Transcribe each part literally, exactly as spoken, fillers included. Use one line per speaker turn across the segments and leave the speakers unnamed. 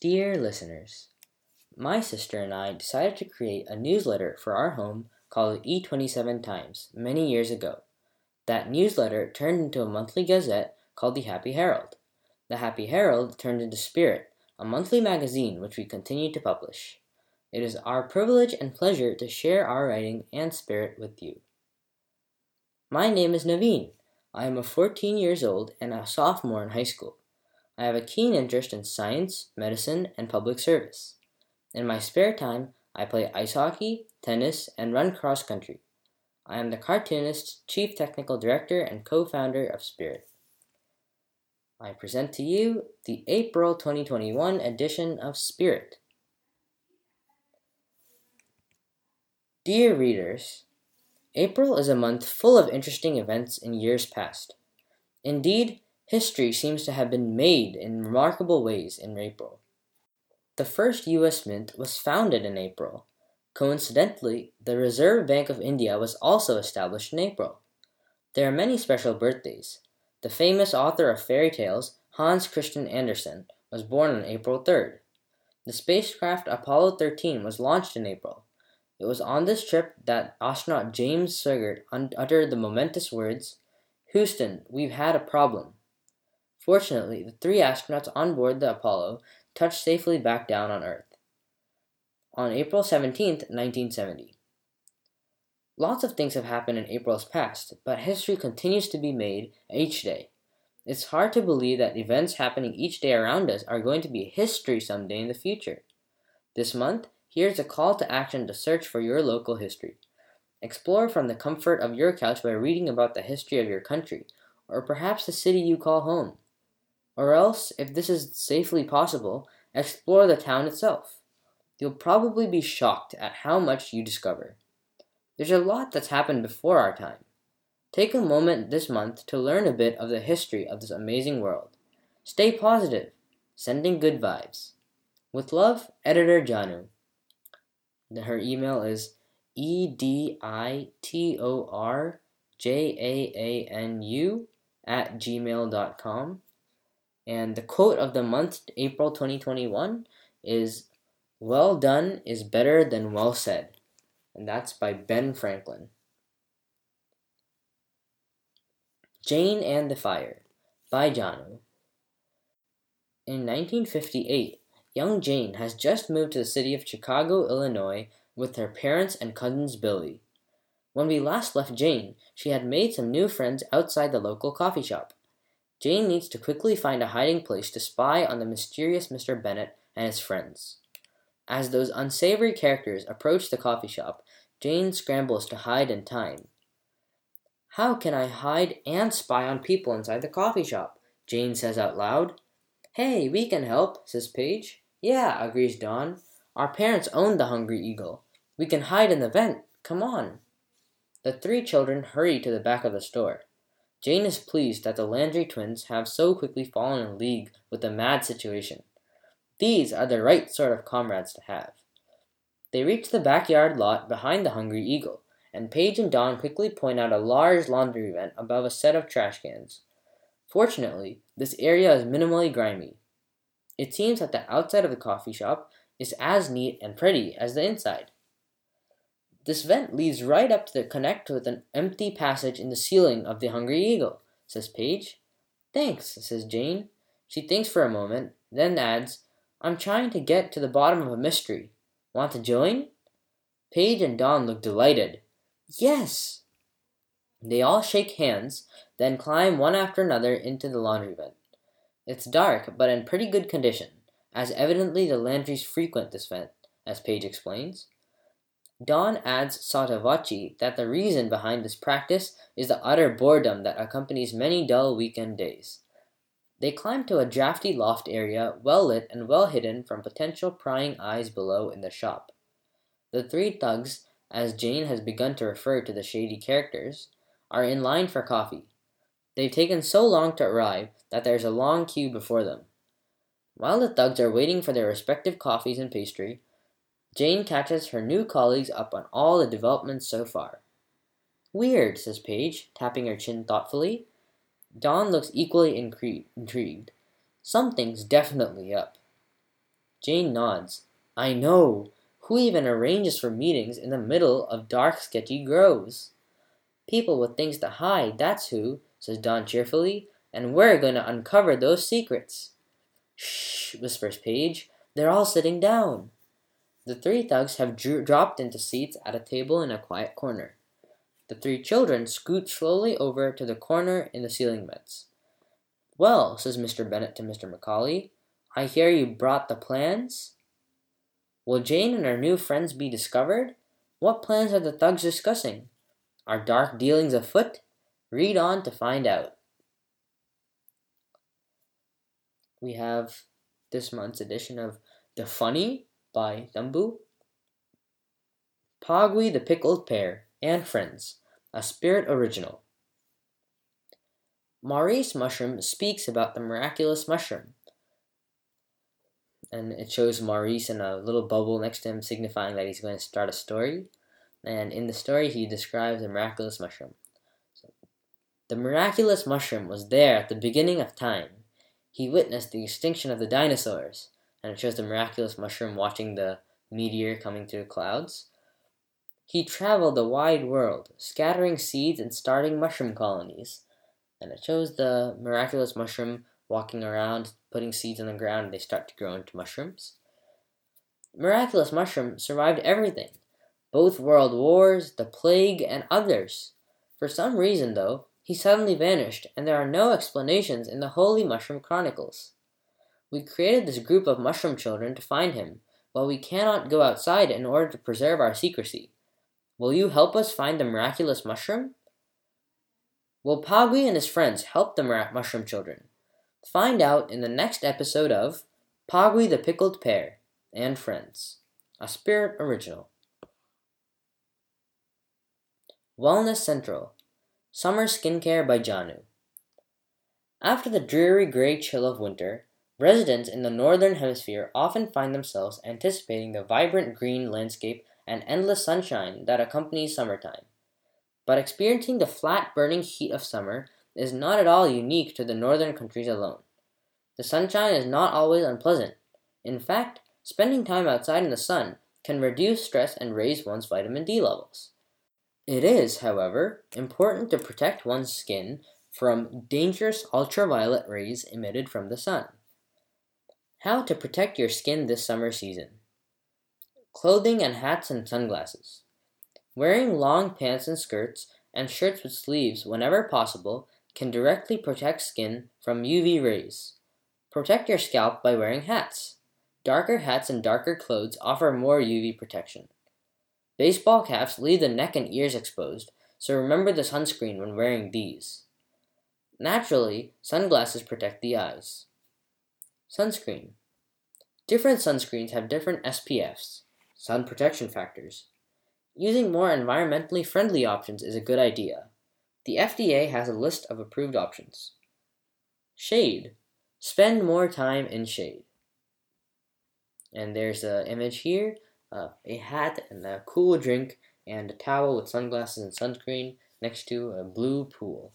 Dear listeners, my sister and I decided to create a newsletter for our home called E twenty-seven Times many years ago. That newsletter turned into a monthly gazette called the Happy Herald. The Happy Herald turned into Spirit, a monthly magazine which we continue to publish. It is our privilege and pleasure to share our writing and spirit with you. My name is Naveen. I am a fourteen years old and a sophomore in high school. I have a keen interest in science, medicine, and public service. In my spare time, I play ice hockey, tennis, and run cross country. I am the cartoonist, chief technical director, and co-founder of Spirit. I present to you the April twenty twenty-one edition of Spirit. Dear readers, April is a month full of interesting events in years past. Indeed, history seems to have been made in remarkable ways in April. The first U S Mint was founded in April. Coincidentally, the Reserve Bank of India was also established in April. There are many special birthdays. The famous author of fairy tales, Hans Christian Andersen, was born on April third. The spacecraft Apollo thirteen was launched in April. It was on this trip that astronaut James Swigert uttered the momentous words, "Houston, we've had a problem." Fortunately, the three astronauts on board the Apollo touched safely back down on Earth on April seventeenth, nineteen seventy. Lots of things have happened in April's past, but history continues to be made each day. It's hard to believe that events happening each day around us are going to be history someday in the future. This month, here's a call to action to search for your local history. Explore from the comfort of your couch by reading about the history of your country, or perhaps the city you call home. Or else, if this is safely possible, explore the town itself. You'll probably be shocked at how much you discover. There's a lot that's happened before our time. Take a moment this month to learn a bit of the history of this amazing world. Stay positive, sending good vibes. With love, Editor Janu. Her email is editorjanu at gmail dot com. And the quote of the month, April twenty twenty-one, is, "Well done is better than well said." And that's by Ben Franklin. Jane and the Fire, by Janu. In nineteen fifty-eight, young Jane has just moved to the city of Chicago, Illinois, with her parents and cousins Billy. When we last left Jane, she had made some new friends outside the local coffee shop. Jane needs to quickly find a hiding place to spy on the mysterious Mister Bennet and his friends. As those unsavory characters approach the coffee shop, Jane scrambles to hide in time. "How can I hide and spy on people inside the coffee shop?" Jane says out loud. "Hey, we can help," says Paige. "Yeah," agrees Dawn. "Our parents own the Hungry Eagle. We can hide in the vent. Come on." The three children hurry to the back of the store. Jane is pleased that the Landry twins have so quickly fallen in league with the mad situation. These are the right sort of comrades to have. They reach the backyard lot behind the Hungry Eagle, and Paige and Dawn quickly point out a large laundry vent above a set of trash cans. Fortunately, this area is minimally grimy. It seems that the outside of the coffee shop is as neat and pretty as the inside. "This vent leads right up to connect with an empty passage in the ceiling of the Hungry Eagle," says Paige. "Thanks," says Jane. She thinks for a moment, then adds, "I'm trying to get to the bottom of a mystery. Want to join?" Paige and Dawn look delighted. "Yes!" They all shake hands, then climb one after another into the laundry vent. It's dark, but in pretty good condition, as evidently the Landrys frequent this vent, as Paige explains. Dawn adds sotto voce that the reason behind this practice is the utter boredom that accompanies many dull weekend days. They climb to a drafty loft area, well lit and well hidden from potential prying eyes below in the shop. The three thugs, as Jane has begun to refer to the shady characters, are in line for coffee. They've taken so long to arrive that there's a long queue before them. While the thugs are waiting for their respective coffees and pastry, Jane catches her new colleagues up on all the developments so far. "Weird," says Paige, tapping her chin thoughtfully. Dawn looks equally incre- intrigued. Something's definitely up. Jane nods. I know. Who even arranges for meetings in the middle of dark, sketchy groves? People with things to hide, that's who, says Dawn cheerfully, and we're going to uncover those secrets. Shh, whispers Paige. They're all sitting down. The three thugs have dro- dropped into seats at a table in a quiet corner. The three children scoot slowly over to the corner in the ceiling vents. Well, says Mister Bennet to Mister Macaulay, I hear you brought the plans? Will Jane and her new friends be discovered? What plans are the thugs discussing? Are dark dealings afoot? Read on to find out. We have this month's edition of The Funny by Thumbu, Pogwy the Pickled Pear, and Friends, a Spirit original. Maurice Mushroom speaks about the miraculous mushroom, and it shows Maurice in a little bubble next to him, signifying that he's going to start a story. And in the story, he describes the miraculous mushroom. So, the miraculous mushroom was there at the beginning of time. He witnessed the extinction of the dinosaurs, and it shows the miraculous mushroom watching the meteor coming through clouds. He traveled the wide world, scattering seeds and starting mushroom colonies, and it shows the miraculous mushroom walking around, putting seeds on the ground, and they start to grow into mushrooms. Miraculous mushroom survived everything, both world wars, the plague, and others. For some reason, though, he suddenly vanished, and there are no explanations in the Holy Mushroom Chronicles. We created this group of mushroom children to find him, but we cannot go outside in order to preserve our secrecy. Will you help us find the miraculous mushroom? Will Pogwy and his friends help the Mir- mushroom children? Find out in the next episode of Pogwy the Pickled Pear and Friends, a Spirit original. Wellness Central, Summer Skincare by Janu. After the dreary gray chill of winter, residents in the northern hemisphere often find themselves anticipating the vibrant green landscape and endless sunshine that accompanies summertime. But experiencing the flat, burning heat of summer is not at all unique to the northern countries alone. The sunshine is not always unpleasant. In fact, spending time outside in the sun can reduce stress and raise one's vitamin D levels. It is, however, important to protect one's skin from dangerous ultraviolet rays emitted from the sun. How to protect your skin this summer season. Clothing and hats and sunglasses. Wearing long pants and skirts and shirts with sleeves whenever possible can directly protect skin from U V rays. Protect your scalp by wearing hats. Darker hats and darker clothes offer more U V protection. Baseball caps leave the neck and ears exposed, so remember the sunscreen when wearing these. Naturally, sunglasses protect the eyes. Sunscreen. Different sunscreens have different S P Fs, sun protection factors. Using more environmentally friendly options is a good idea. The F D A has a list of approved options. Shade. Spend more time in shade. And there's an image here. Uh, a hat and a cool drink and a towel with sunglasses and sunscreen next to a blue pool.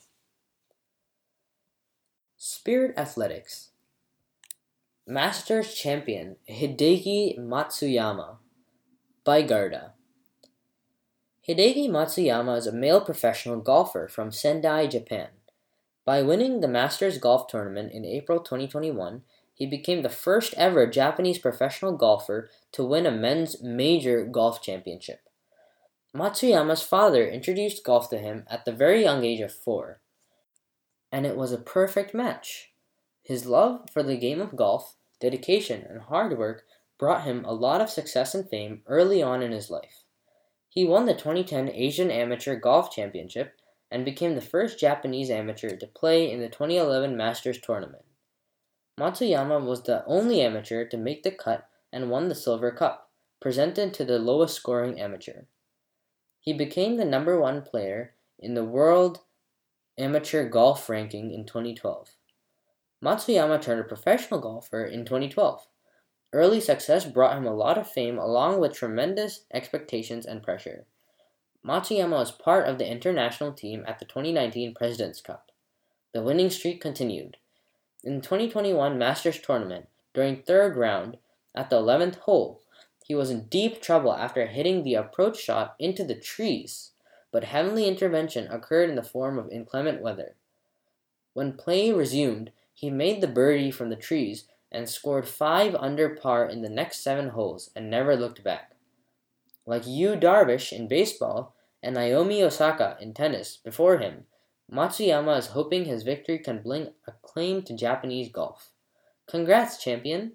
Spirit Athletics. Masters Champion Hideki Matsuyama by Garda. Hideki Matsuyama is a male professional golfer from Sendai, Japan. By winning the Masters Golf Tournament in April twenty twenty-one, he became the first ever Japanese professional golfer to win a men's major golf championship. Matsuyama's father introduced golf to him at the very young age of four, and it was a perfect match. His love for the game of golf, dedication, and hard work brought him a lot of success and fame early on in his life. He won the twenty ten Asian Amateur Golf Championship and became the first Japanese amateur to play in the twenty eleven Masters Tournament. Matsuyama was the only amateur to make the cut and won the Silver Cup, presented to the lowest scoring amateur. He became the number one player in the World Amateur Golf Ranking in twenty twelve. Matsuyama turned a professional golfer in twenty twelve. Early success brought him a lot of fame along with tremendous expectations and pressure. Matsuyama was part of the international team at the twenty nineteen President's Cup. The winning streak continued. In the twenty twenty-one Masters Tournament, during third round, At the eleventh hole, he was in deep trouble after hitting the approach shot into the trees, but heavenly intervention occurred in the form of inclement weather. When play resumed, he made the birdie from the trees and scored five under par in the next seven holes and never looked back. Like Yu Darvish in baseball and Naomi Osaka in tennis before him, Matsuyama is hoping his victory can bring acclaim to Japanese golf. Congrats, champion!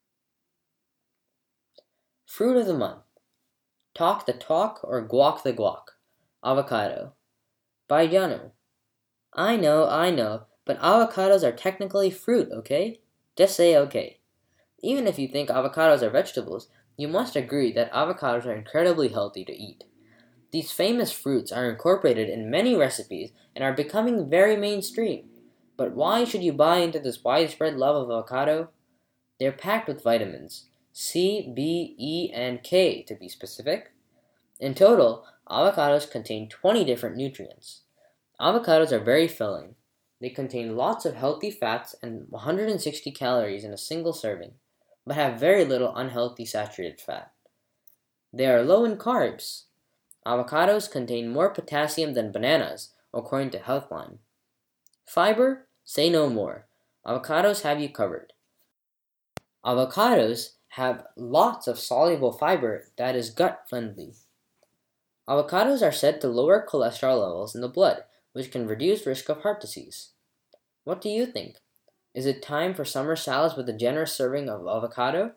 Fruit of the month. Talk the talk or guac the guac. Avocado. By Janu. I know, I know, but avocados are technically fruit, okay? Just say okay. Even if you think avocados are vegetables, you must agree that avocados are incredibly healthy to eat. These famous fruits are incorporated in many recipes and are becoming very mainstream. But why should you buy into this widespread love of avocado? They're packed with vitamins, C, B, E, and K to be specific. In total, avocados contain twenty different nutrients. Avocados are very filling. They contain lots of healthy fats and one hundred sixty calories in a single serving, but have very little unhealthy saturated fat. They are low in carbs. Avocados contain more potassium than bananas, according to Healthline. Fiber? Say no more. Avocados have you covered. Avocados have lots of soluble fiber that is gut-friendly. Avocados are said to lower cholesterol levels in the blood, which can reduce risk of heart disease. What do you think? Is it time for summer salads with a generous serving of avocado?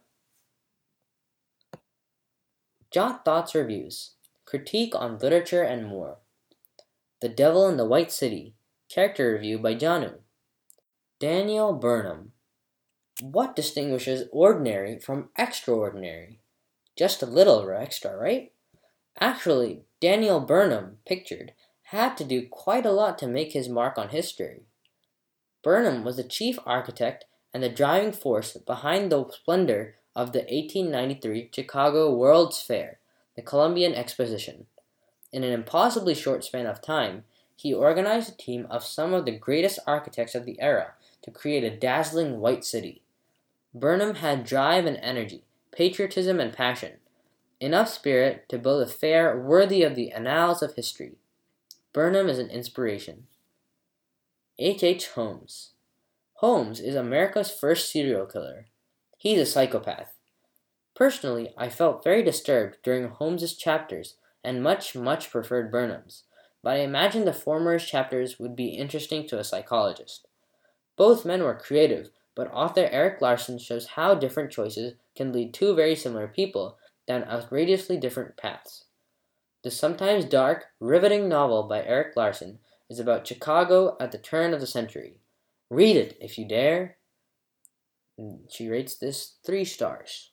Jot Thoughts Reviews. Critique on literature and more. The Devil in the White City. Character review by Janu. Daniel Burnham. What distinguishes ordinary from extraordinary? Just a little extra, right? Actually, Daniel Burnham, pictured, had to do quite a lot to make his mark on history. Burnham was the chief architect and the driving force behind the splendor of the eighteen ninety-three Chicago World's Fair, the Columbian Exposition. In an impossibly short span of time, he organized a team of some of the greatest architects of the era to create a dazzling white city. Burnham had drive and energy, patriotism and passion, enough spirit to build a fair worthy of the annals of history. Burnham is an inspiration. H H. Holmes. Holmes is America's first serial killer. He's a psychopath. Personally, I felt very disturbed during Holmes's chapters and much, much preferred Burnham's, but I imagine the former's chapters would be interesting to a psychologist. Both men were creative, but author Erik Larson shows how different choices can lead two very similar people down outrageously different paths. The sometimes dark, riveting novel by Erik Larson is about Chicago at the turn of the century. Read it if you dare. She rates this three stars.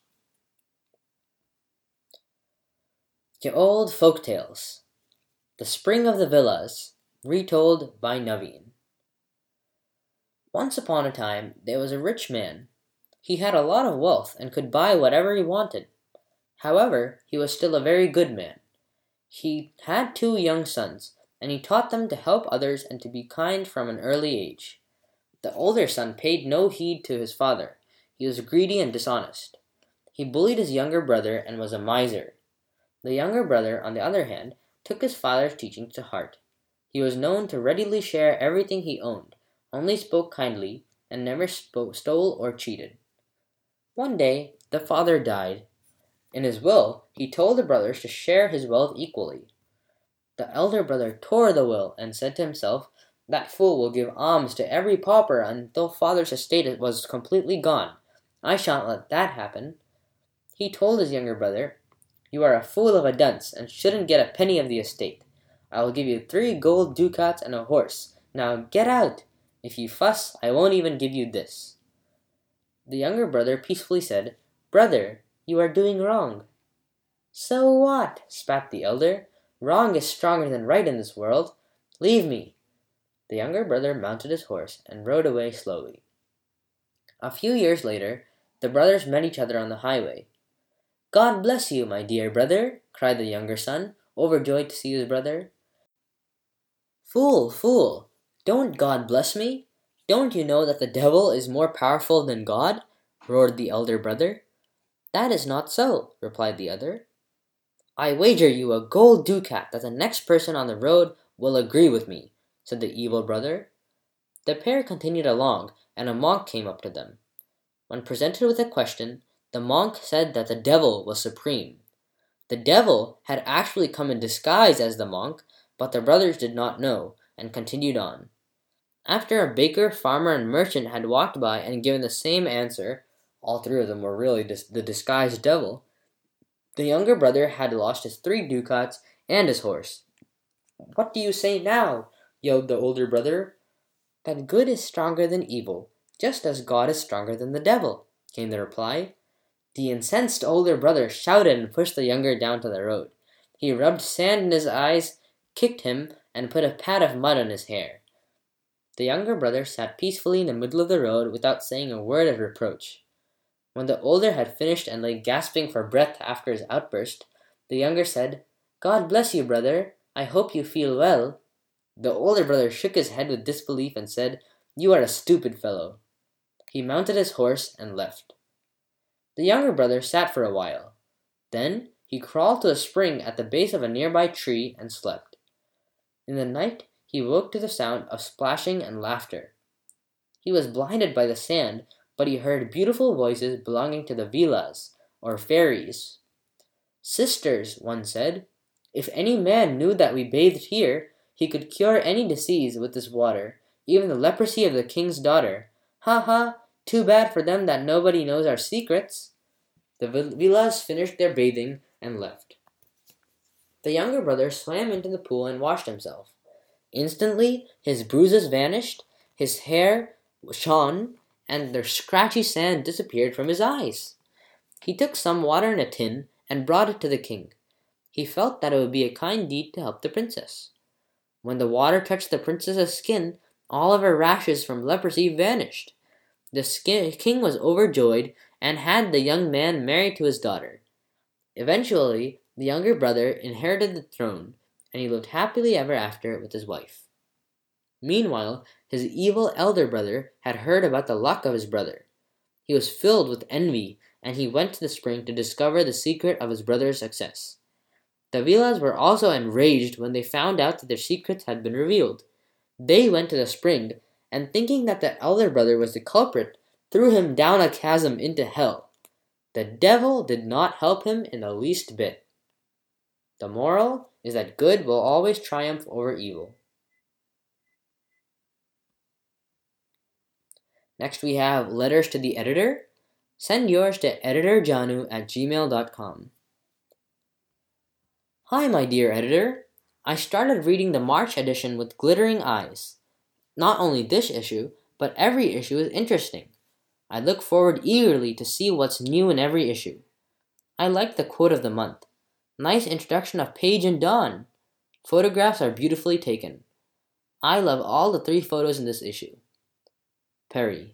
Ye Old Folktales. The Spring of the Villas, retold by Naveen. Once upon a time, there was a rich man. He had a lot of wealth and could buy whatever he wanted. However, he was still a very good man. He had two young sons, and he taught them to help others and to be kind from an early age. The older son paid no heed to his father. He was greedy and dishonest. He bullied his younger brother and was a miser. The younger brother, on the other hand, took his father's teachings to heart. He was known to readily share everything he owned, only spoke kindly, and never spoke, stole or cheated. One day, the father died. In his will, he told the brothers to share his wealth equally. The elder brother tore the will and said to himself, "That fool will give alms to every pauper until father's estate was completely gone. I shan't let that happen." He told his younger brother, "You are a fool of a dunce and shouldn't get a penny of the estate. I will give you three gold ducats and a horse. Now get out. If you fuss, I won't even give you this." The younger brother peacefully said, "Brother, you are doing wrong." "So what?" spat the elder. "Wrong is stronger than right in this world. Leave me." The younger brother mounted his horse and rode away slowly. A few years later, the brothers met each other on the highway. "God bless you, my dear brother," cried the younger son, overjoyed to see his brother. "Fool, fool! Don't God bless me? Don't you know that the devil is more powerful than God?" roared the elder brother. "That is not so," replied the other. "I wager you a gold ducat that the next person on the road will agree with me," said the evil brother. The pair continued along, and a monk came up to them. When presented with a question, the monk said that the devil was supreme. The devil had actually come in disguise as the monk, but the brothers did not know, and continued on. After a baker, farmer, and merchant had walked by and given the same answer, all three of them were really dis- the disguised devil, the younger brother had lost his three ducats and his horse. "What do you say now?" yelled the older brother. "That good is stronger than evil, just as God is stronger than the devil," came the reply. The incensed older brother shouted and pushed the younger down to the road. He rubbed sand in his eyes, kicked him, and put a pat of mud on his hair. The younger brother sat peacefully in the middle of the road without saying a word of reproach. When the older had finished and lay gasping for breath after his outburst, the younger said, "God bless you, brother. I hope you feel well." The older brother shook his head with disbelief and said, "You are a stupid fellow." He mounted his horse and left. The younger brother sat for a while. Then he crawled to a spring at the base of a nearby tree and slept. In the night he woke to the sound of splashing and laughter. He was blinded by the sand, but he heard beautiful voices belonging to the Vilas, or fairies. "Sisters," one said, "if any man knew that we bathed here, he could cure any disease with this water, even the leprosy of the king's daughter. Ha ha! Too bad for them that nobody knows our secrets." The Vilas finished their bathing and left. The younger brother swam into the pool and washed himself. Instantly his bruises vanished, his hair shone, and the scratchy sand disappeared from his eyes. He took some water in a tin and brought it to the king. He felt that it would be a kind deed to help the princess. When the water touched the princess's skin, all of her rashes from leprosy vanished. The skin, king was overjoyed and had the young man married to his daughter. Eventually, the younger brother inherited the throne, and he lived happily ever after with his wife. Meanwhile, his evil elder brother had heard about the luck of his brother. He was filled with envy, and he went to the spring to discover the secret of his brother's success. The Vilas were also enraged when they found out that their secrets had been revealed. They went to the spring, and thinking that the elder brother was the culprit, threw him down a chasm into hell. The devil did not help him in the least bit. The moral is that good will always triumph over evil. Next we have letters to the editor. Send yours to editorjanu at gmail dot com. Hi, my dear editor. I started reading the March edition with glittering eyes. Not only this issue, but every issue is interesting. I look forward eagerly to see what's new in every issue. I like the quote of the month. Nice introduction of Paige and Dawn. Photographs are beautifully taken. I love all the three photos in this issue. Perry.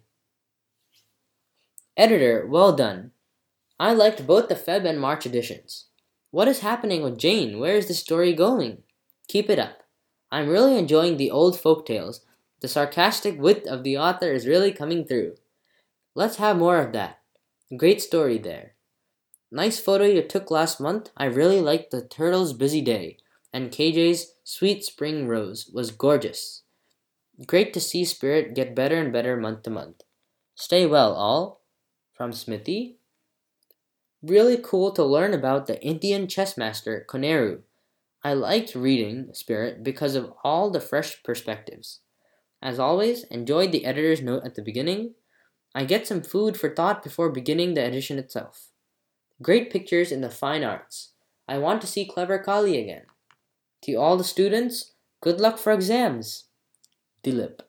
Editor, well done. I liked both the Feb and March editions. What is happening with Jane? Where is the story going? Keep it up. I'm really enjoying the old folk tales. The sarcastic wit of the author is really coming through. Let's have more of that. Great story there. Nice photo you took last month. I really liked the turtle's busy day, and K J's sweet spring rose was gorgeous. Great to see Spirit get better and better month to month. Stay well, all. From Smithy. Really cool to learn about the Indian chess master Koneru. I liked reading Spirit because of all the fresh perspectives. As always, enjoyed the editor's note at the beginning. I get some food for thought before beginning the edition itself. Great pictures in the fine arts. I want to see Clever Kali again. To all the students, good luck for exams. Dilip.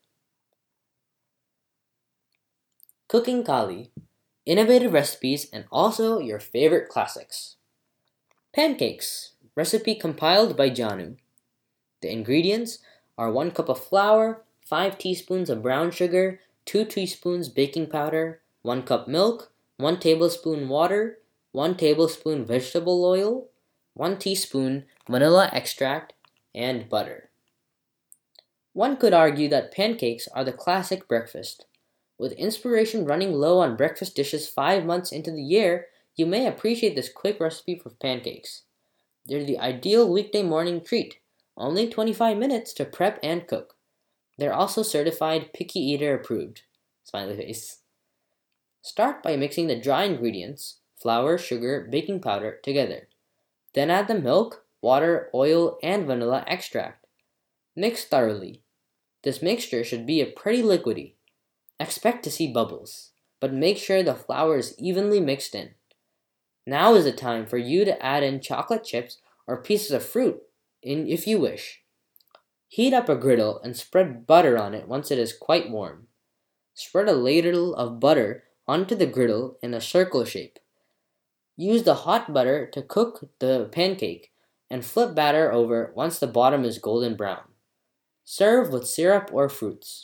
Cooking Kali. Innovative recipes and also your favorite classics. Pancakes. Recipe compiled by Janu. The ingredients are one cup of flour, five teaspoons of brown sugar, two teaspoons baking powder, one cup milk, one tablespoon water, one tablespoon vegetable oil, one teaspoon vanilla extract, and butter. One could argue that pancakes are the classic breakfast. With inspiration running low on breakfast dishes five months into the year, you may appreciate this quick recipe for pancakes. They're the ideal weekday morning treat, only twenty-five minutes to prep and cook. They're also certified picky eater approved. Smiley face. Start by mixing the dry ingredients, flour, sugar, baking powder, together. Then add the milk, water, oil, and vanilla extract. Mix thoroughly. This mixture should be a pretty liquidy. Expect to see bubbles, but make sure the flour is evenly mixed in. Now is the time for you to add in chocolate chips or pieces of fruit in if you wish. Heat up a griddle and spread butter on it once it is quite warm. Spread a ladle of butter onto the griddle in a circle shape. Use the hot butter to cook the pancake and flip batter over once the bottom is golden brown. Serve with syrup or fruits.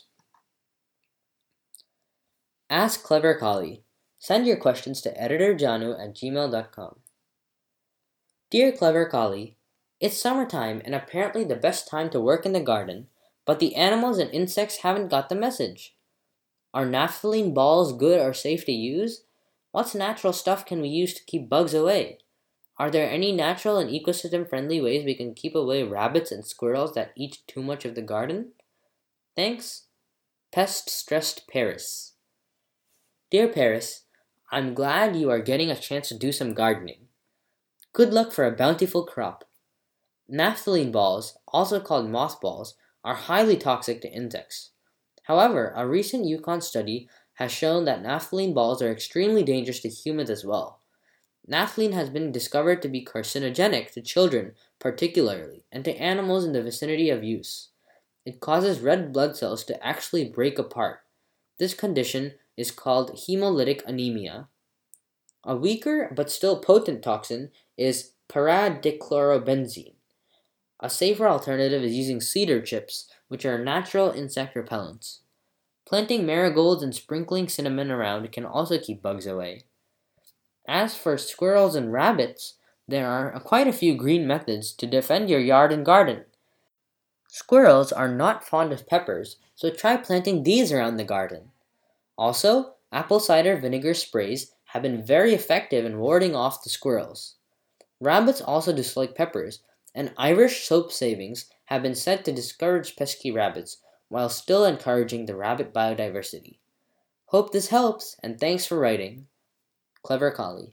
Ask Clever Collie. Send your questions to editorjanu at gmail dot com. Dear Clever Collie, it's summertime and apparently the best time to work in the garden, but the animals and insects haven't got the message. Are naphthalene balls good or safe to use? What natural stuff can we use to keep bugs away? Are there any natural and ecosystem-friendly ways we can keep away rabbits and squirrels that eat too much of the garden? Thanks, Pest-Stressed Paris. Dear Paris, I'm glad you are getting a chance to do some gardening. Good luck for a bountiful crop. Naphthalene balls, also called mothballs, are highly toxic to insects. However, a recent Yukon study has shown that naphthalene balls are extremely dangerous to humans as well. Naphthalene has been discovered to be carcinogenic to children particularly, and to animals in the vicinity of use. It causes red blood cells to actually break apart. This condition is called hemolytic anemia. A weaker but still potent toxin is paradichlorobenzene. A safer alternative is using cedar chips, which are natural insect repellents. Planting marigolds and sprinkling cinnamon around can also keep bugs away. As for squirrels and rabbits, there are quite a few green methods to defend your yard and garden. Squirrels are not fond of peppers, so try planting these around the garden. Also, apple cider vinegar sprays have been very effective in warding off the squirrels. Rabbits also dislike peppers, and Irish soap savings have been said to discourage pesky rabbits while still encouraging the rabbit biodiversity. Hope this helps, and thanks for writing. Clever Collie.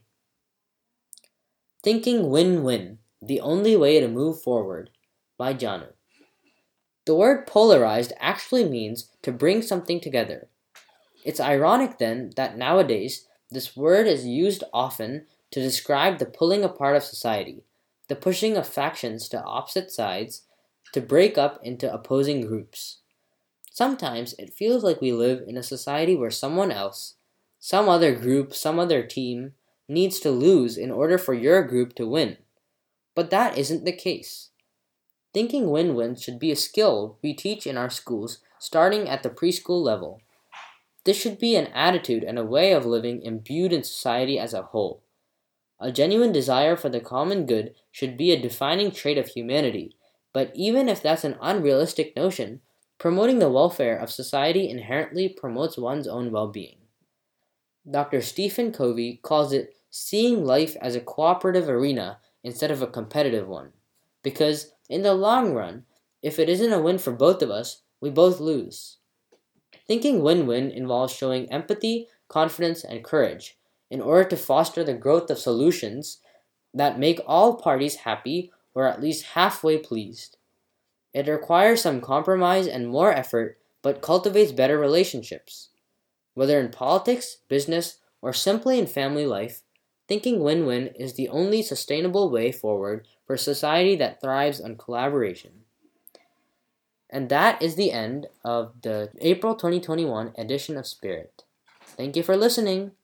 Thinking Win-Win, the Only Way to Move Forward, by Janu. The word polarized actually means to bring something together. It's ironic then that nowadays this word is used often to describe the pulling apart of society, the pushing of factions to opposite sides to break up into opposing groups. Sometimes it feels like we live in a society where someone else, some other group, some other team, needs to lose in order for your group to win. But that isn't the case. Thinking win-win should be a skill we teach in our schools starting at the preschool level. This should be an attitude and a way of living imbued in society as a whole. A genuine desire for the common good should be a defining trait of humanity, but even if that's an unrealistic notion, promoting the welfare of society inherently promotes one's own well-being. Doctor Stephen Covey calls it seeing life as a cooperative arena instead of a competitive one, because in the long run, if it isn't a win for both of us, we both lose. Thinking win-win involves showing empathy, confidence, and courage in order to foster the growth of solutions that make all parties happy or at least halfway pleased. It requires some compromise and more effort, but cultivates better relationships. Whether in politics, business, or simply in family life, thinking win-win is the only sustainable way forward for a society that thrives on collaboration. And that is the end of the April twenty twenty-one edition of Spirit. Thank you for listening.